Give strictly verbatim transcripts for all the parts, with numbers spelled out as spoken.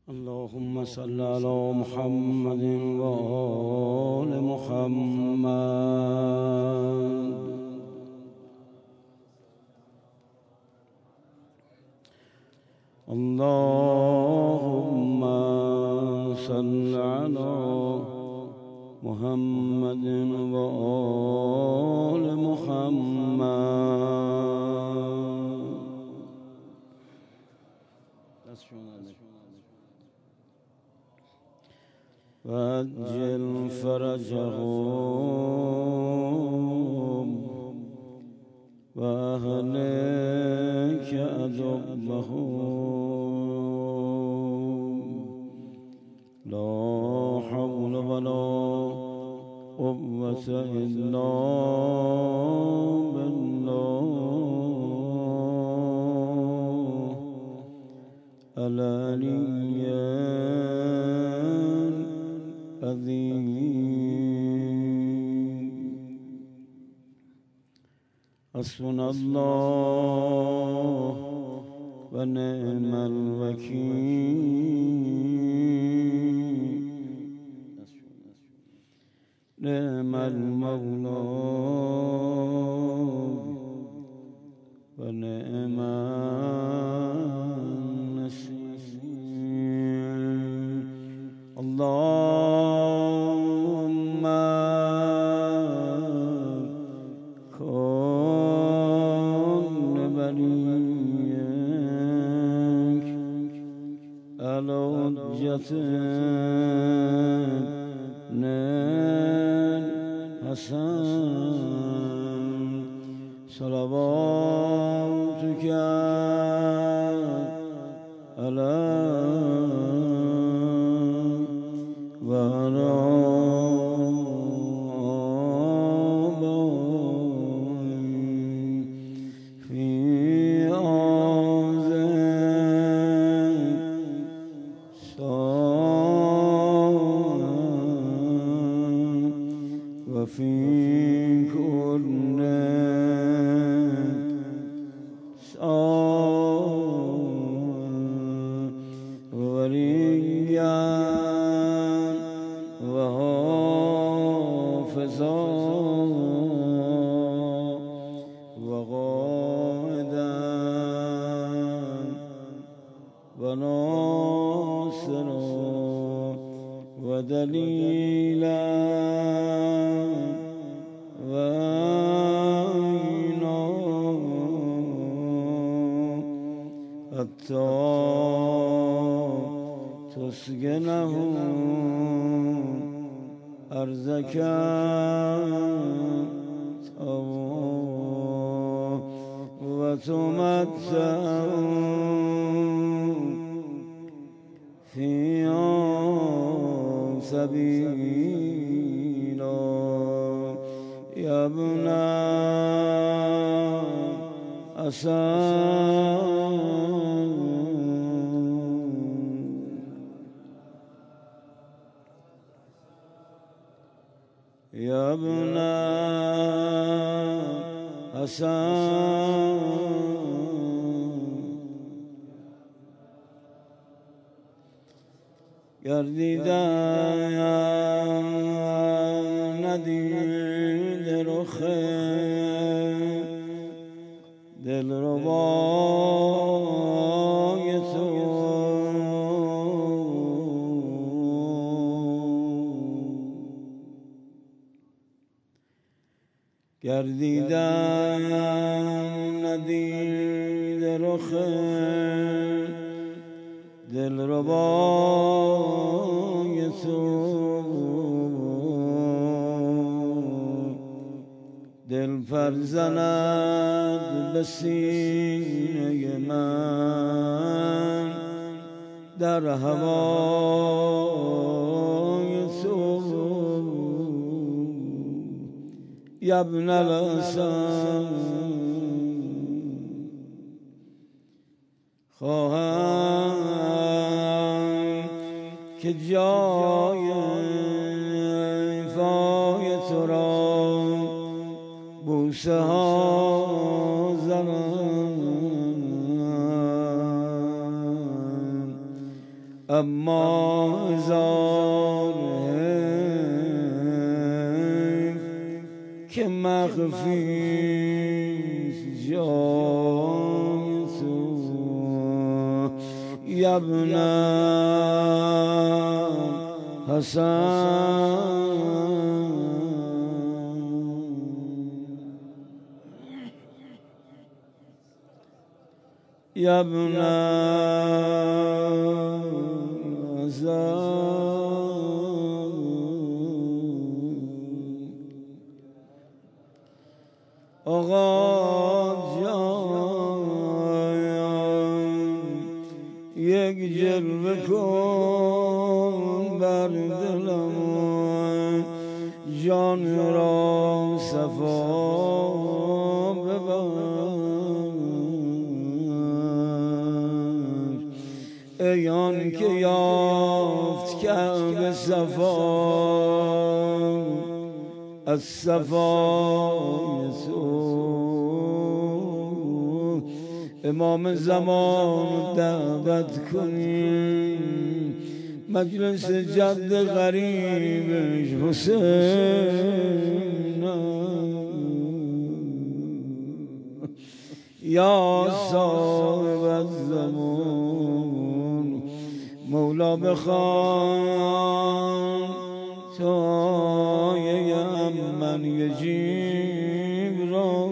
اللهم صل على محمد وآل محمد. اللهم صل على محمد وآل محمد. وعجل فرجهم وأهلك أدبهم. لا حول ولا قوة إلا بالله العلي العظيم. حسبنا الله ونعم الوكيل. نعم المولى ونعم النصير. اللهم كن وليك على حجة حسن صلواتك على وعلى آبائك في أعظم وفي كل وليا وحافظا وقائدا وناصرا ودليلا وعينا حتى تسكنه أرضك وتمتع فيها سبيلا. يا ابن أسد يا ابن حسن گردیده ندید رخ دلربای تو. گردیده ندید رخ دلربای تو. دل فرزند به سینه من در هوای تو. یا ابن الحسن خواهم که جای وفای تو را بوسه ها زنم. اما هزار حیف که مخفیست جای تو ابن حسن ابن حسن آقا جان یک جلوه کن بر دلم جان را صفا ببر ای آن که یافت کعبه صفا از صفای تو امام زمان دعوت کنی مجلس جد غریبش حسین یا صاحب الزمان مولا بخوان تا من یجیب را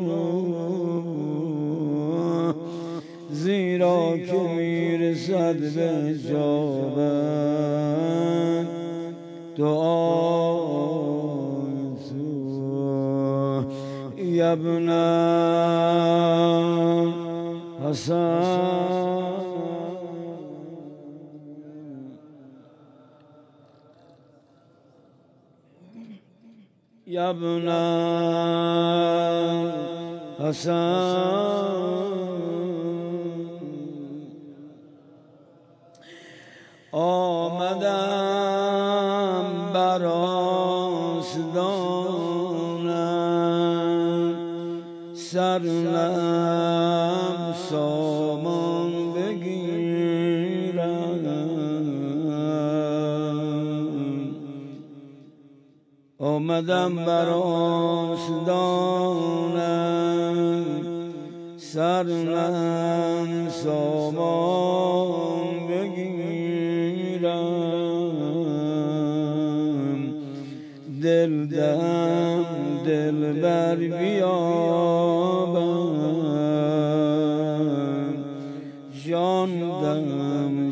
زیرا که میرسد به جابت دعای تو ابن حسن ابن حسن آمدم بر آستانت سرنم سامان بگیرم آمدم بر آستانت سرنم سامان بگیرم دل دم دل بر بیابم جان دم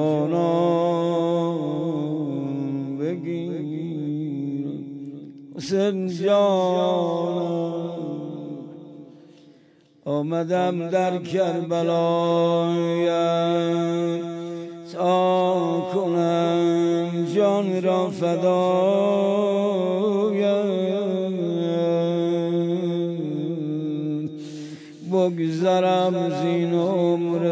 جانم بگیرم حسین جانم آمدم در کربلایت تا کنم جان را فدایت بگذرم زین عمر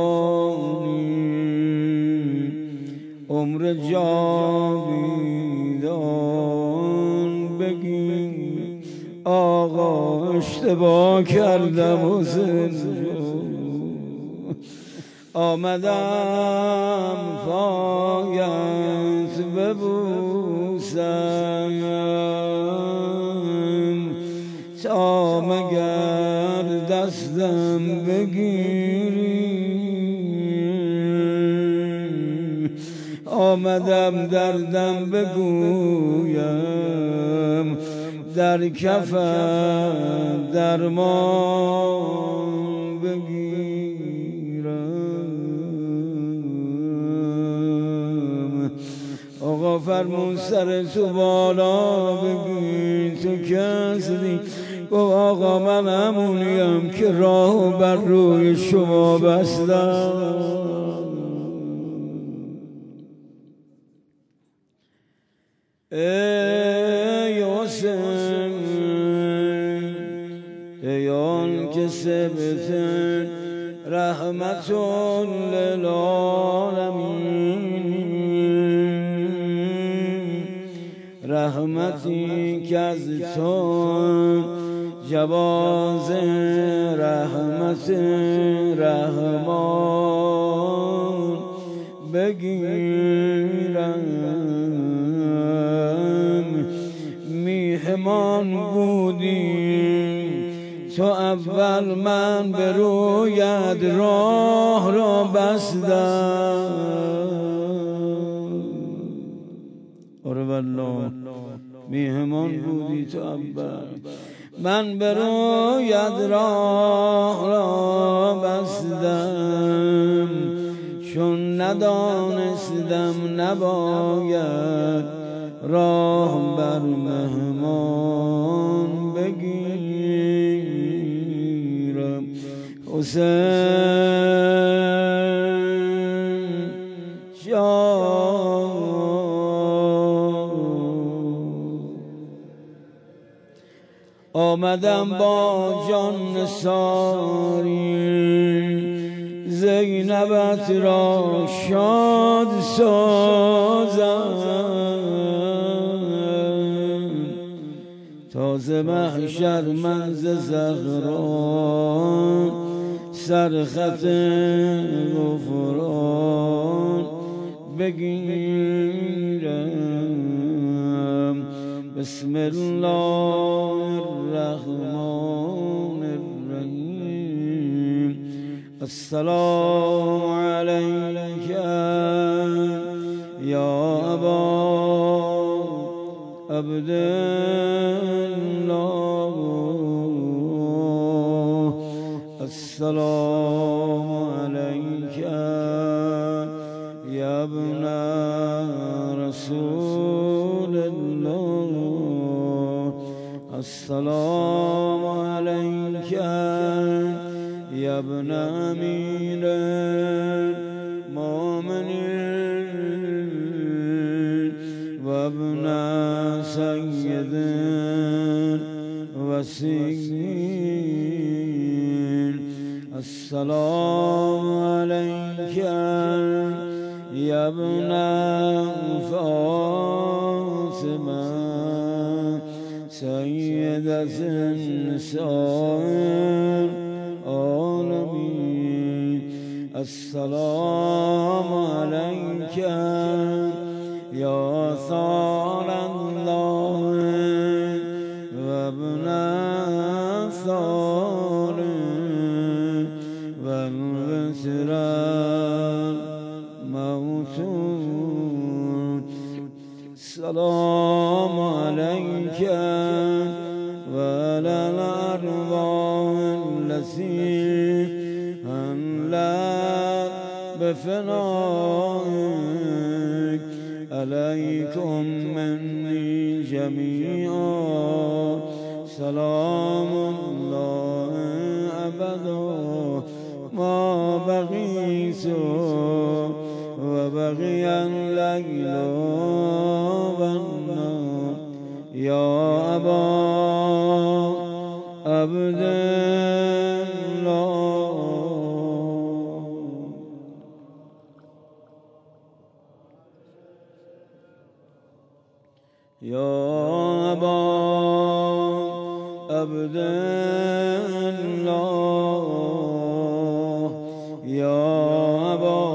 فانی عمر جاویدان بگیر آقا اشتباه کردم حسین آمدم پایت ببوسم تا مگر دستم بگیری آمدم دردم بگویم در کفت درمان بگیرم آقا فرمون سر تو بالا بگی تو کسی گفت آقا من همونیم که راه بر روی شما بستم ای حسین ای آن که سبت رحمت للعالمین رحمتی که از تو جواز رحمت رحمان بگیرم میهمان بودی تو اول من به رویت راه را بستم آره والله میهمان بودی تو اول من به رویت راه را بستم چون ندانستم نباید راه بر مهمان بگیرم حسین جان آمدم با جان نثاری زینبت را شاد سازم تازه محشر من ز زهران سرخط غفران بگیرم بسم الله الرحمن الرحیم السلام علیک یا ابا عبدالله السلام علیک یا ابن رسول الله السلام علیک یا ابن امیر المؤمنین و ابن سید وسیین السلام علیک یا ابن فاطمه سیدة النساء العالمین السلام علیک یا ثار الله و ابن ثار و الوتر الموتون السلام علیک و علی الارواح التي حلت بفنائك عليكم مني جميعا سلام الله أبدا ما بقيت وبقي الليل والنهار يا أبا عبد الله يا أبا عبد الله يا أبا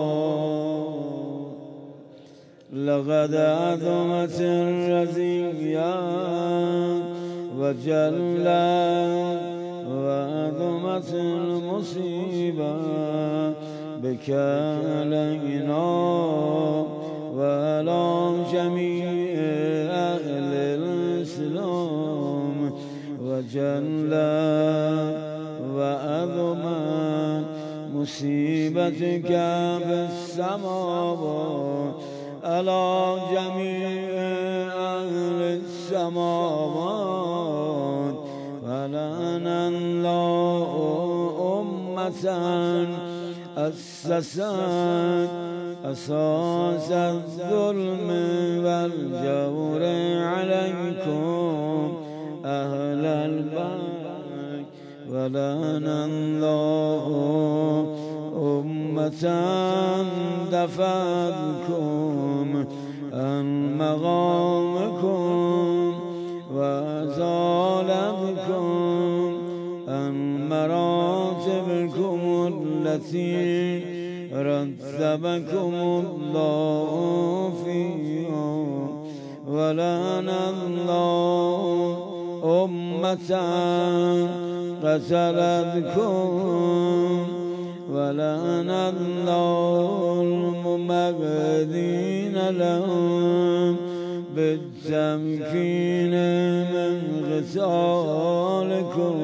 لقد عظمت الرزية وجلت وعظمت المصيبة بك علينا وعلى جميع أهل الإسلام وجل وعظم مصيبتك بالسماوات على جميع أهل السماوات ولعن الله أمة أسست أساس الظلم والجور عليكم أهل البيت ولعن الله أمة دفعتكم عن مقامكم وأزالتكم عن مراتبكم التي رتبكم الله فيهم ولعن الله أمة قتلتكم ولعن الله الممهدين لهم بالتمكين من قتالكم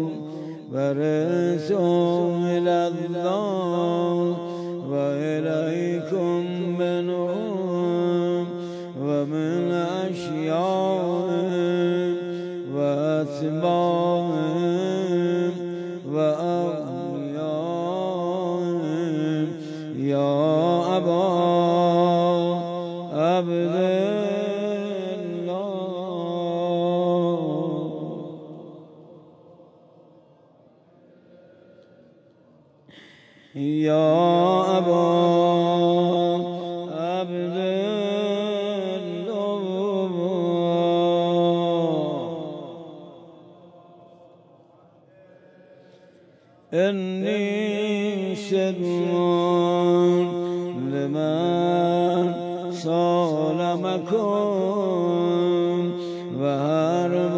فرسوا إلى الله وإليكم منهم ومن أشياءهم وأتباعهم وأوليائهم يا أبا عبد يا أبا عبد الله إني سلم لمن صالمكم وهرب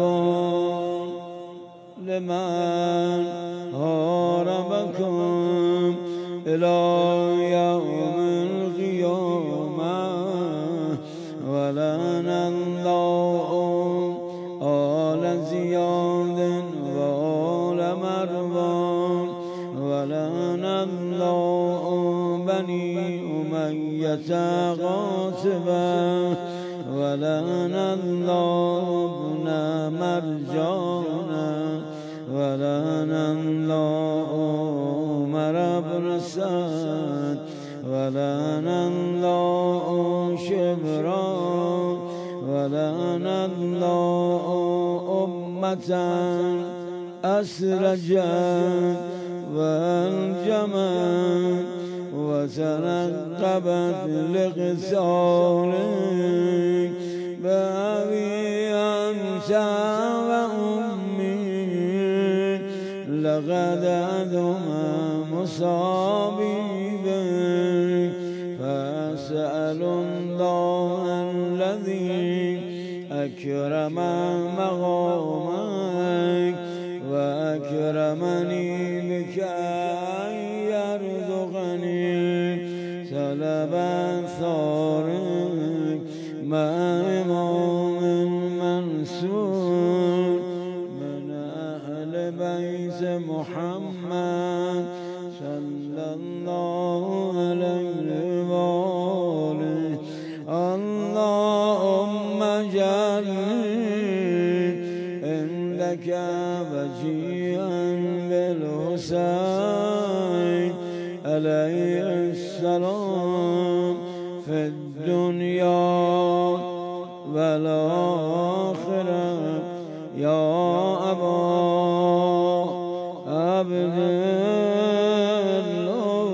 لمن هاربكم إلى يوم القيامة ولعن الله آل زياد وآل مروان ولعن الله بني أمية غاصبا ولعن الله ابن مرجانا ولعن الله عمر بن سعد ولعن الله شبرا ولعن الله أمة أسرجت وانجمت وتنقبت لغسالك بأبي أنت وأمي لقد أدم مصابي بك فأسأل الله الذي أكرم مقامك وأكرمني بك أن يرزقني سلب ثارك مع إمام منصور من أهل بيت محمد صلى الله عليه وآله اللهم اجعلني عندك وجيها بالحسين عليه السلام في الدنيا والآخرة يا أبا عبد الله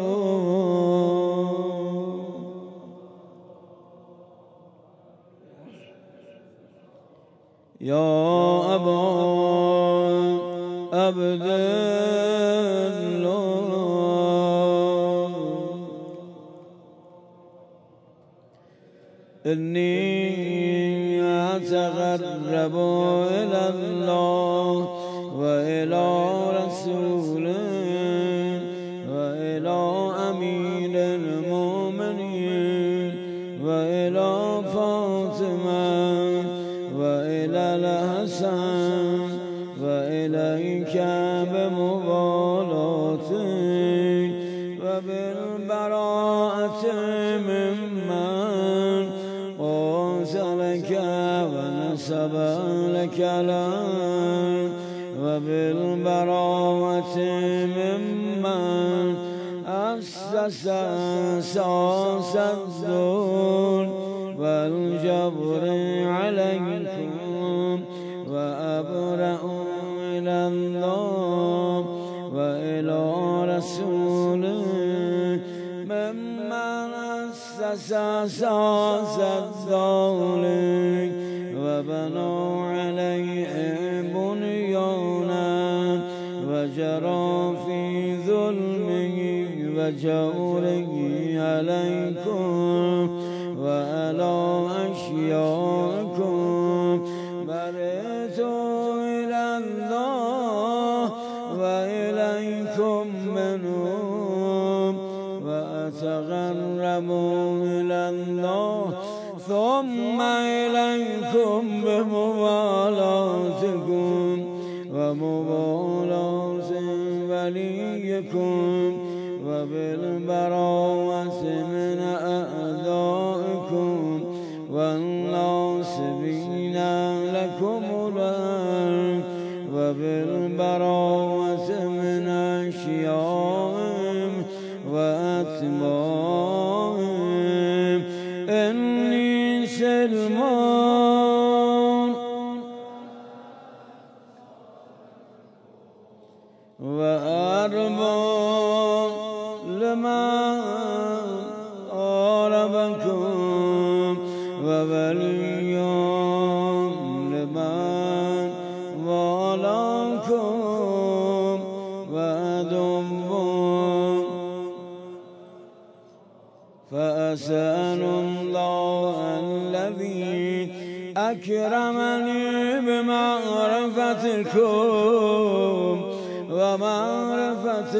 يا أبا عبد الله إني أتقرب إلى الله وإلى رسوله وإلى أمير المؤمنين وإلى فاطمة وإلى الحسن وإليك بمبالاتك وبالبراءة ممن قاتلك ونسب لك لك وبالبراءة ممن أسس أساس الذل والجبر عليكم وأبرأ إلى الله وإلى رسوله ممن أسس أساس الذل وبنوا عليه بنيانا وجرى في ظلمه و جوری علیکم و علی اشیاءکم برئت الله و الیکم منهم و اتقرب الی الله ثم الیکم بموالاتکم و موالات ولیکم و بالبراءة من اعدائکم و الناصبین لکم الارض و بالبراءة من اشیائهم و اتباعهم انی سلمان و ارباب لمن آربکم و ولیان لمن والاکم و عدوان فأسأل الله الذي أكرمني بمعرفتكم ومعرفة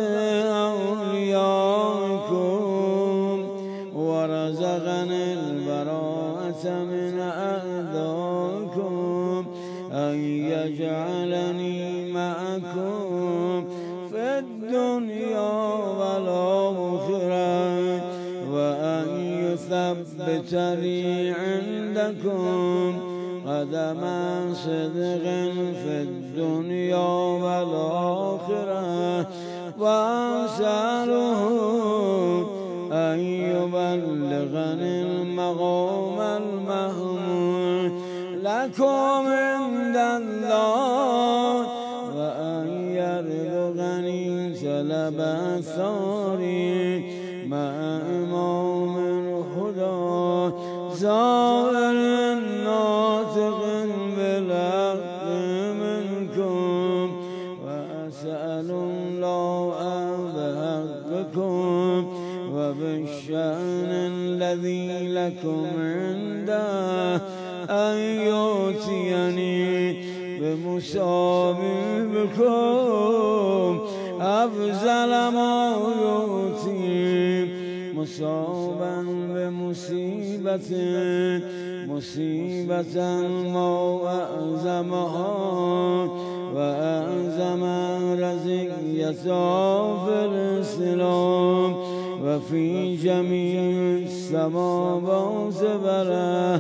أوليائكم ورزقني البراءة من أعدائكم أن يجعلني معكم في الدنيا والآخرة وأن يثبتني عندكم قدم صدق في الدنيا والآخرة وأسأله أن يبلغني المقام المحمود لكم عند الله وأن يرزقني سلب الثاري مع إمام الهدى زائر ناطق بالحق منكم وأسأل الله بحقكم وبالشأن الذي لكم عنده أن يؤتيني بمصابكم أفضل ما يؤتي مصابا بمصيبة مصيبة ما أعظمها وأعظم رزقيتها في الإسلام وفي جميع السماوات والأرض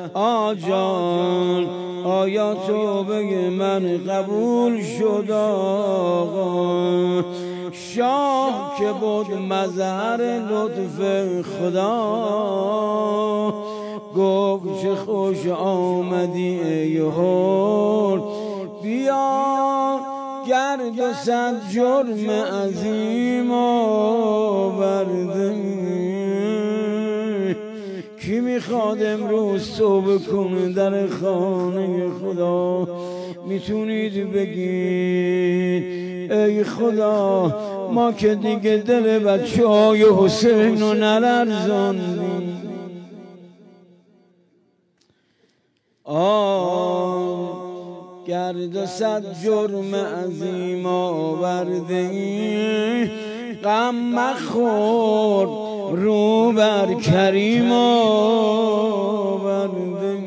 آجال آیا توبه من قبول شد آقا شاه که بود مظهر لطف خدا گفت چه خوش آمدی ای هول بیا گرد و صد جرم عظیم آورده کی میخواد امروز توبه کنه در خانه خدا میتونید بگید ای خدا ما که دیگه دل بچه های حسین رو نلرزاندیم آه گرد و صد جرم عظیم آورده غم مخور رو بر کریم آورده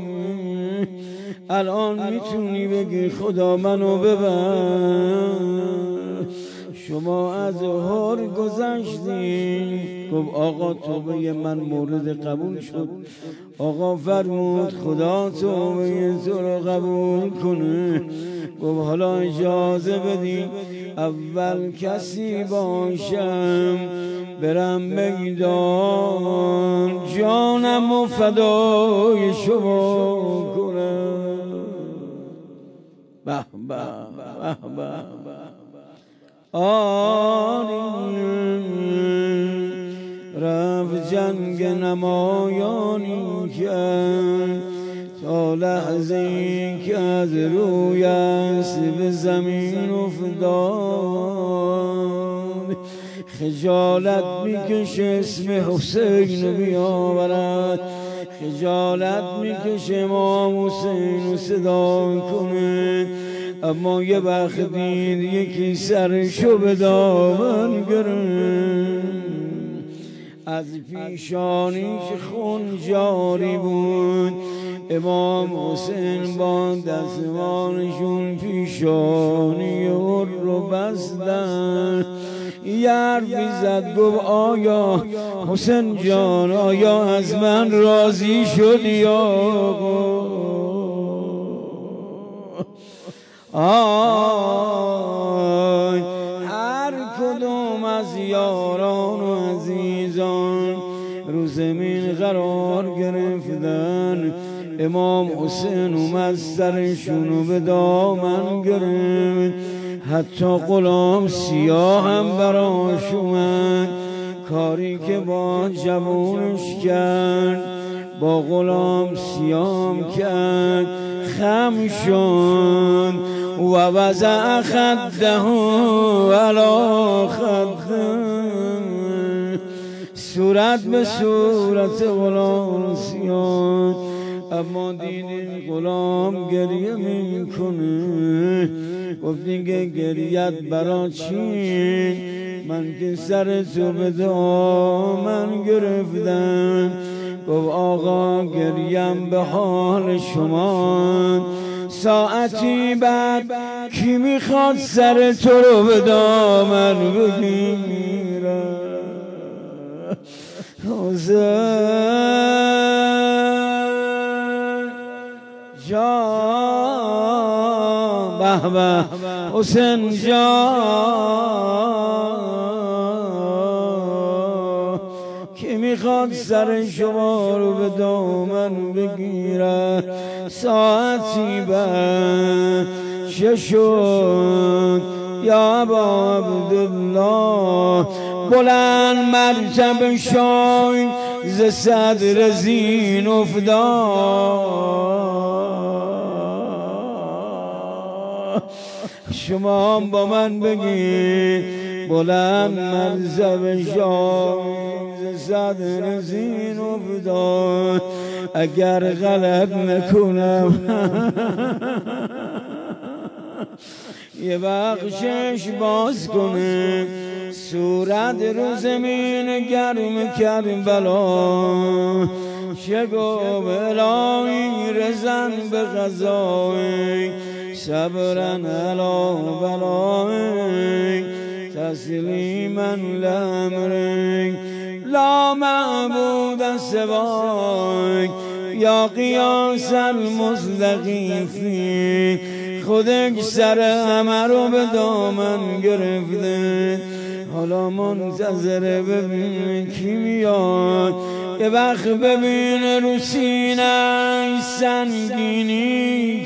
الان میتونی بگی خدا منو ببر شما از هر گذشتین گفت آقا توبه من مورد قبول شد آقا فرمود خدا توبه تو رو قبول کنه گفت حالا اجازه بدی اول کسی باشم برم میدان جانم و فدای شما کنم به به به به آری رفت جنگ نمایانی کرد تا لحظه که از روی اسب به زمین افتاد خجالت میکشه اسم حسین بیاورد، خجالت میکشه امام حسین صدا کنه، اما یه وقت دید یکی سرشو به دامن گرفت، از پیشانیش خون جاری بود. امام حسین با دستمالشون پیشانی رو بستن. یه حرفی زد گفت آیا حسین جان آیا از من راضی شدی آقا؟ آی هر کدوم از یاران و عزیزان رو زمین قرار گرفتن، امام حسین اومد سرشونو به دامن گرفت، حتی غلام سیاه هم براش اومد. کاری که با جوانش کرد با غلام سیاه کرد، خم شد و وضع خده علی خده، صورت به صورت غلام سیاه. اما دیدین غلام گریه میکنه، گفتین که گریت برا چی؟ من که سر تو به دامن گرفتم. گفت آقا گریم به حال شما، ساعتی بعد کی میخواد سر تو رو به دامن بگیره؟ جان به به حسین جان، کی میخواد سر شما رو به دامن بگیره؟ ساعتی بعد چه شد یا ابا عبدالله؟ بلند مرتب شای ز صدر زین افتاد. شما هم با من بگید بلند مرتب شای ز صدر زین افتاد. اگر غلط نکنم یه بخشش باز کنه، صورت رو زمین گرم کربلا. چه گفت الهی رزن به غذای، صبرن علی بلای، تسلیما لامرک، لا معبود سواک، یا قیاس المستغیثین. خودش سر همه رو به دامن گرفته، حالا منتظره ببین کی میاد. یه وقت ببین رو سینه سنگینی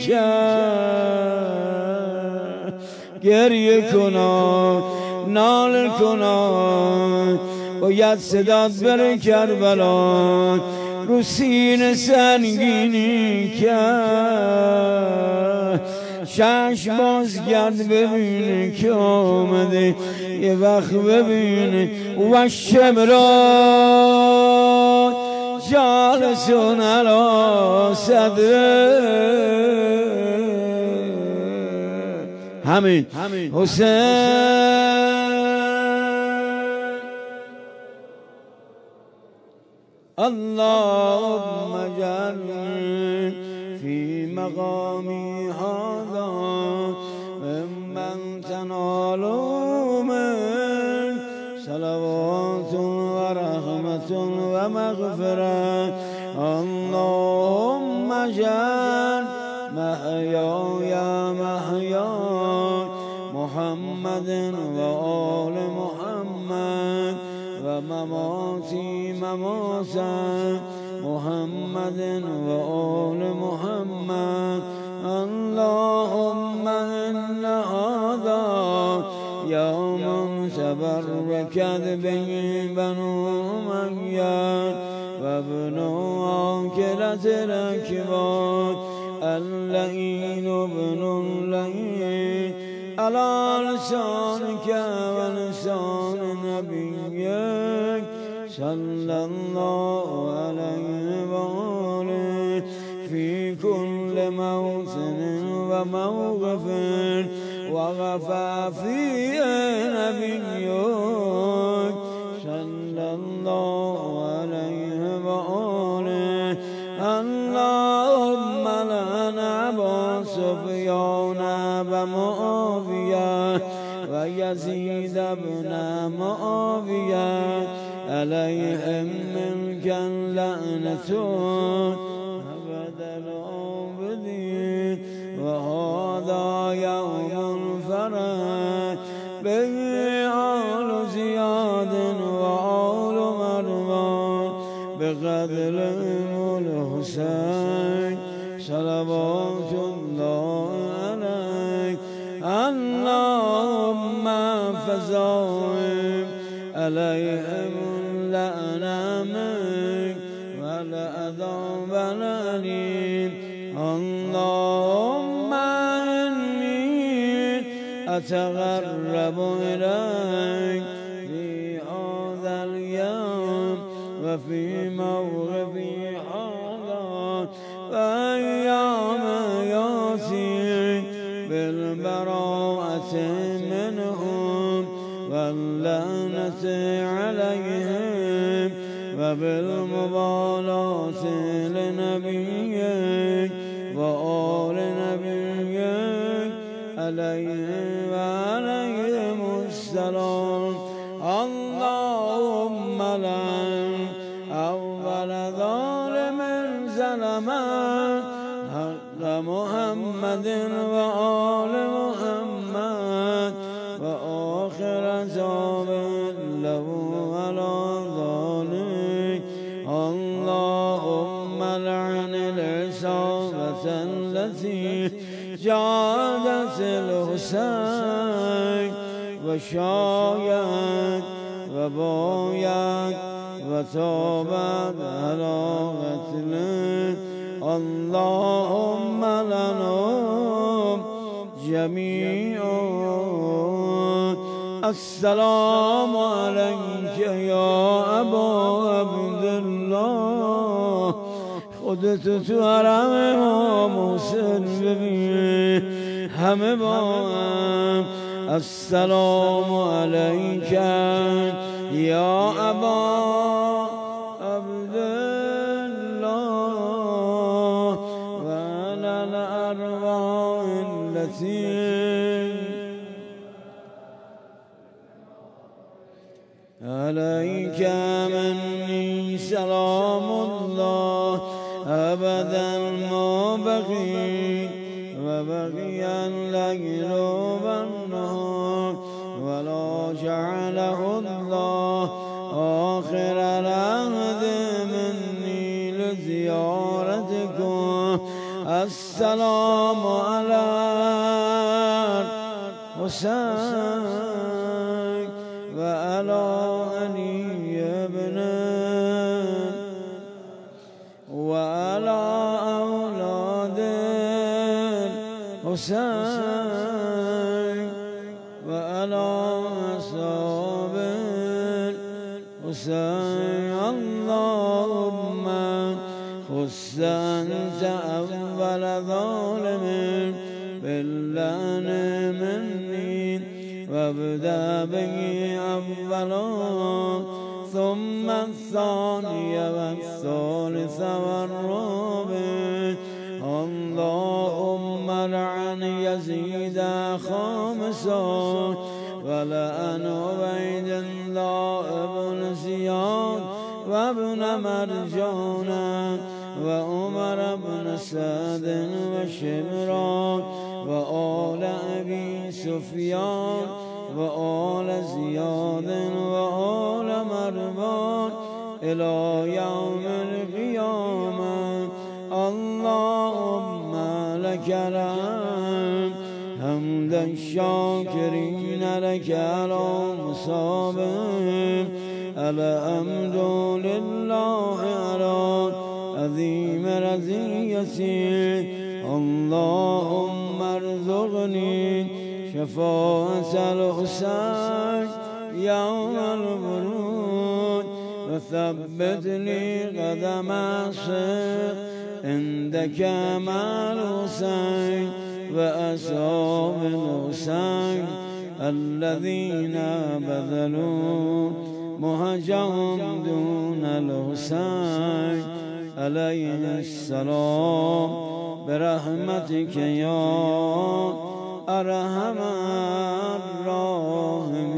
کرد، گریه کناد نال کناد، باید صدات بره کربلا. رو سینه سنگینی کرد، چشم باز کرد ببینه که آمده. یه وقت ببینه و شمرا جالسون علی صدره. همین حسین اللهم اجعلنی فی مقامی هذا ممن تنال من صلوات و رحمت و مغفرت. اللهم اجعل محیای محیا محمد و آل محمد و مماتی ممات محمد و آل محمد. اللهم ان هذا یوم تبرکت به بنو امیة و ابن عاکلة الاکباد اللعین ابن اللعین علی لسانک و لسان نبی صلى الله عليه وآله في كل موطن وموقف وغفى فيه نبيك صلى الله عليه وآله. اللهم لعن أبا سفيان ومعاوية ويزيد بن معاوية عليهم منك اللعنة أبد العابدين. وهذا يوم الفرح به آل زياد وآل مروان بقتلهم الحسين صلوات الله عليك. اللهم فزاهم عليهم اللعنة منك والعذاب الأليم. اللهم إني أتقرب إليك في هذا اليوم وفي موقفي هذا وأيام يأتي بالبراءة منهم واللعنة عليهم وبالمبالاة لنبيك وآل نبيك عليهم وعليهم السلام. اللهم لعن أول ظالم ظلم حق محمد وآل محمد وآخر ظالم له على ذلك. اللهم لعن العصابة التي جادت الحسين وشايت وبايت وتابت على قتله. اللهم لعنهم جميعا. السلام عليك يا أبا عبد الله. خودت تو حرم امام حسین ببین همه با هم. السلام عليك يا أبا عبد الله وعلى الأرواح التي عليك مني سلام الله أبدا ما بقي وبقي الليل والنهار ولا جعله الله آخر العهد مني لزيارتكم. السلام على الحسين وعلى علي بن وعلى أولاد الحسين وعلى أصحاب الحسين. اللهم خص أنت أول ظالم باللعن مني وابدأ به أولا ثم الثاني والثالث والرابع. اللهم لعن يزيد خامسا ولعن عبيد الله بن زياد وابن مرجان وعمر بن سعد وشمران وآل أبي سفيان وآل زياد وآل مروان إلى يوم القيامة. اللهم لك الحمد حمد الشاكرين لك على مصابهم. الحمد لله على عظيم رضيته. اللهم ارزقني شفاعة الحسين يوم الورود وثبت لي قدم الصدق عندك مع الحسين وأصحاب الحسين الذين بذلوا مهجهم دون الحسين عليه السلام برحمتك يا أرحم الراحمين.